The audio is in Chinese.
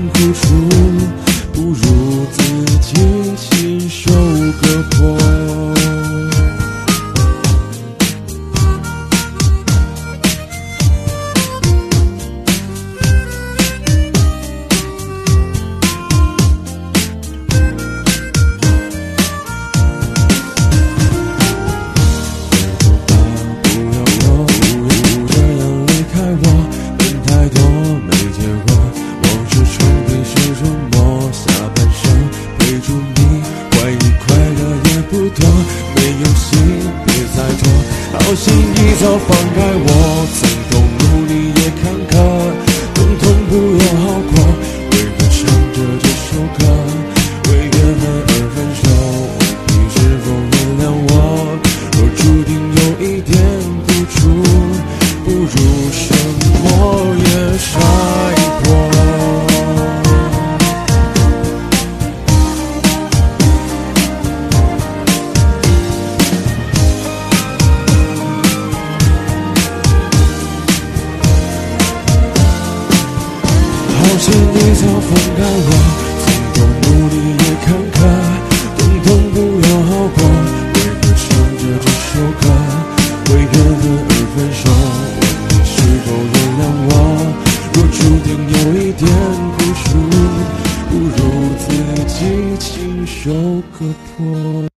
付出，不如自己亲手割破。好心一早放开我，曾多努力也坎坷，统统不要好过。为何唱着这首歌，为缘分而分手？你是否原谅我？若注定有一点付出，不如什么也甩破。好心一早放开我，曾多努力也坎坷，统统不要好过。为何唱着这首歌，为缘分而分手？问你是否原谅我？若注定有一点付出，不如自己亲手割破。